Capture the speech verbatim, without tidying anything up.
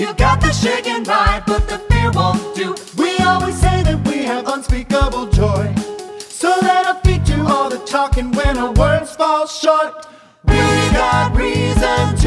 You got the shaking right, but the fear won't do. We always say that we have unspeakable joy, so let our feet do all the talking when our words fall short. We got reason to